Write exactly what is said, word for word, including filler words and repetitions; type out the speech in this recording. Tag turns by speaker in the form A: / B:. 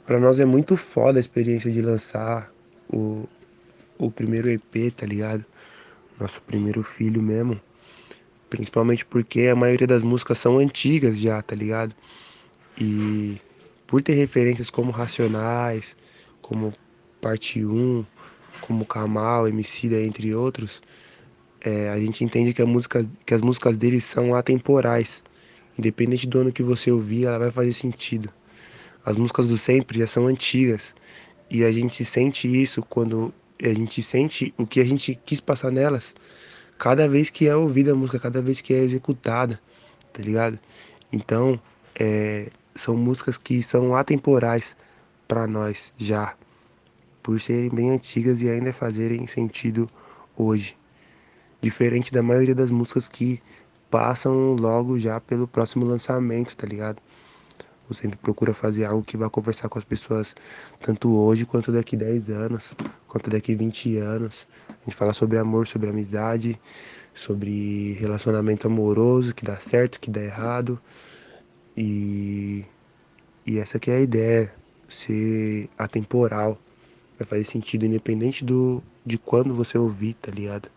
A: Pra nós é muito foda a experiência de lançar o, o primeiro E P, tá ligado? Nosso primeiro filho mesmo. Principalmente porque a maioria das músicas são antigas já, tá ligado? E por ter referências como Racionais, como Parte um, como Kamal, Emicida, entre outros, é, a gente entende que, a música, que as músicas deles são atemporais. Independente do ano que você ouvir, ela vai fazer sentido. As músicas do sempre já são antigas. E a gente sente isso quando a gente sente o que a gente quis passar nelas. Cada vez que é ouvida a música, cada vez que é executada, tá ligado? Então, é, são músicas que são atemporais pra nós já, por serem bem antigas e ainda fazerem sentido hoje. Diferente da maioria das músicas que passam logo já pelo próximo lançamento, tá ligado? Eu sempre procuro fazer algo que vai conversar com as pessoas tanto hoje quanto daqui dez anos, quanto daqui vinte anos. A gente fala sobre amor, sobre amizade, sobre relacionamento amoroso, que dá certo, que dá errado. E, e essa que é a ideia, ser atemporal. Vai fazer sentido independente do, de quando você ouvir, tá ligado?